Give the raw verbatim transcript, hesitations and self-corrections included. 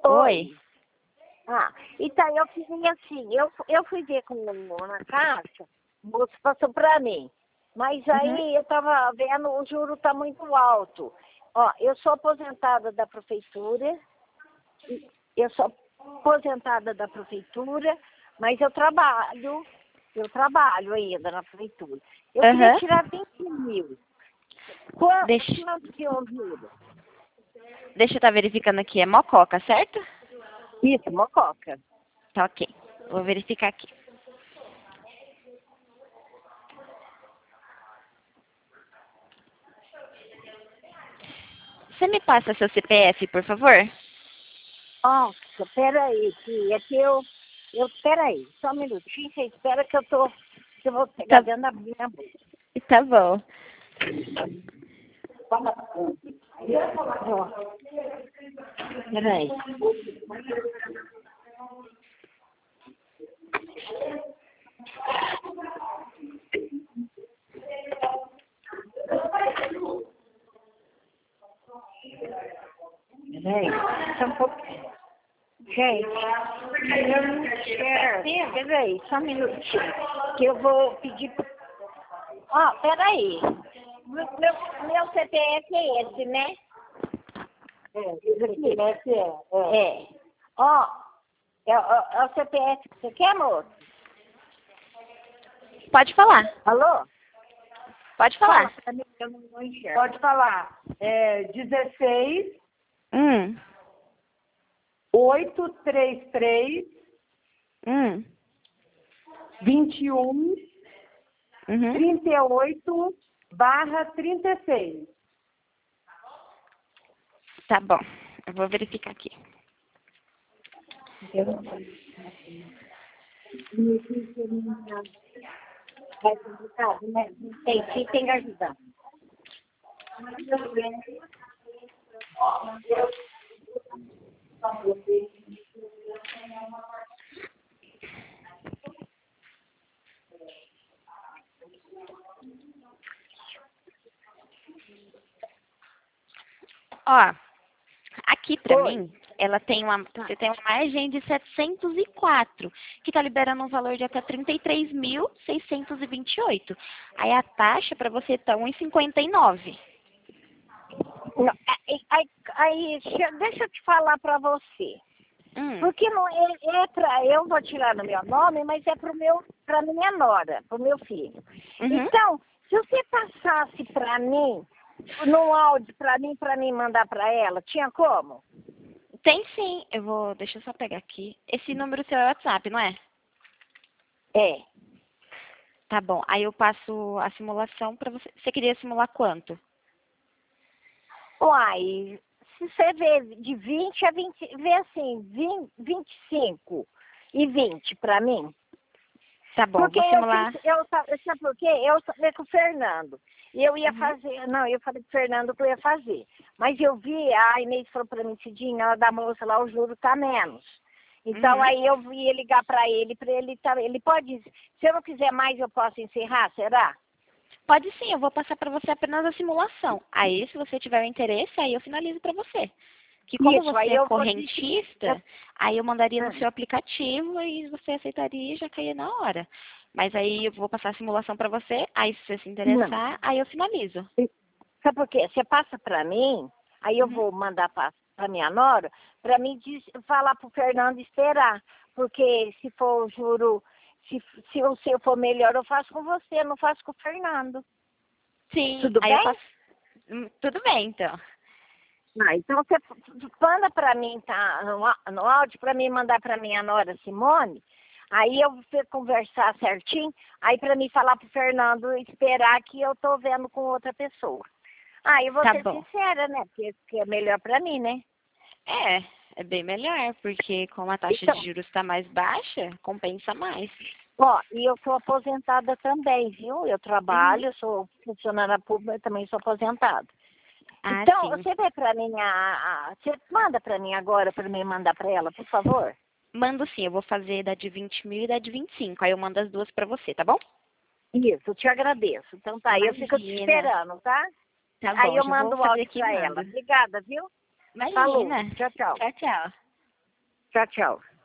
Oi. Ah, então eu fiz assim, eu, eu fui ver com o na caixa, o moço passou para mim. Mas aí Uhum. eu estava vendo, o juro está muito alto. Ó, eu sou aposentada da prefeitura, eu sou aposentada da prefeitura, mas eu trabalho, eu trabalho ainda na prefeitura. Eu queria Aham. tirar vinte mil. Quanto, Deixa, quanto que eu juro? deixa eu estar verificando aqui. É Mococa, certo? Isso, mococa. Tá ok. Vou verificar aqui. Você me passa seu C P F, por favor? Nossa, peraí, que é que eu, eu, peraí, só um minutinho, você espera que eu tô, que eu vou pegar Tá, dentro da minha bolsa. tá bom. Ó, peraí. Peraí, só um pouquinho. Gente, eu não quero. Peraí, só um minutinho, que eu vou pedir. pro- Ó, peraí. Meu, meu meu C P F é esse, né? É, esse aqui, esse é. É. É. Ó, é, o- é o C P F que você quer, moço? Pode falar. Alô? Pode Fala falar. pra mim que eu não vou enxergar. Pode falar. É dezesseis, Hum. oito três três, Hum. vinte e um, Uhum. trinta e oito, barra trinta e seis. Tá bom. Eu vou verificar aqui. Vai complicado, né? Tem, tem, tem que ajudar. Ó, aqui pra Oi. mim, ela tem uma, você tem uma margem de setecentos e quatro, que tá liberando um valor de até trinta e três mil, seiscentos e vinte e oito. Aí a taxa pra você tá um vírgula cinquenta e nove. Não, aí, aí, aí, deixa deixa eu te falar pra você. Hum. Porque não é, é pra, eu vou tirar no meu nome, mas é pro meu, pra minha nora, pro meu filho. Uhum. Então, se você passasse pra mim, no áudio pra mim, pra mim mandar pra ela, tinha como? Tem sim. Eu vou, deixa eu só pegar aqui. Esse número seu é WhatsApp, não é? É. Tá bom. Aí eu passo a simulação pra você. Você queria simular quanto? Uai, se você vê de vinte a vinte, vê assim, vinte, vinte e cinco e vinte pra mim. Tá bom, Porque vou eu simular. fiz, eu, sa- sabe por quê? Eu falei com o Fernando. E eu ia Uhum. fazer, não, eu falei com o Fernando que eu ia fazer. Mas eu vi, a Inês falou pra mim, Cidinha, ela da moça lá, o juro tá menos. Então Uhum. aí eu ia ligar pra ele, pra ele tá, ele pode, se eu não quiser mais, eu posso encerrar, será? Pode sim, eu vou passar para você apenas a simulação. Aí, se você tiver interesse, aí eu finalizo para você. Que como Isso, você aí é eu vou digitar. correntista, aí eu mandaria no Ah. seu aplicativo e você aceitaria e já caía na hora. Mas aí eu vou passar a simulação para você, aí se você se Não. interessar, aí eu finalizo. Sabe por quê? Você passa pra mim, aí eu Uhum. vou mandar pra, pra minha nora, pra mim diz- falar pro Fernando esperar. Porque se for o juro, se, se o seu for melhor, eu faço com você, eu não faço com o Fernando. Sim, Tudo aí eu bem? passo. Hum, Tudo bem, então. Ah, então você manda pra mim, tá? No, á- no áudio, pra mim mandar pra minha nora Simone. Aí eu vou conversar certinho, aí pra mim falar pro Fernando esperar que eu tô vendo com outra pessoa. Ah, eu vou Tá ser bom. sincera, né? Porque, porque é melhor pra mim, né? É, é bem melhor, porque como a taxa Então, de juros está mais baixa, compensa mais. ó, e eu sou aposentada também, viu? Eu Uhum. trabalho, eu sou funcionária pública, eu também sou aposentada. Ah, Então, sim. você vê pra mim, a, a- você manda pra mim agora, pra mim mandar pra ela, por favor? Mando sim, eu vou fazer da de vinte mil e da de vinte e cinco. Aí eu mando as duas pra você, tá bom? Isso, eu te agradeço. Então tá, eu fico te Imagina. esperando, tá? Tá Aí bom, eu já vou mando o fazer áudio aqui e pra ela. mando. Obrigada, viu? Falou. Imagina. Tchau, tchau. Tchau, tchau. Tchau, tchau.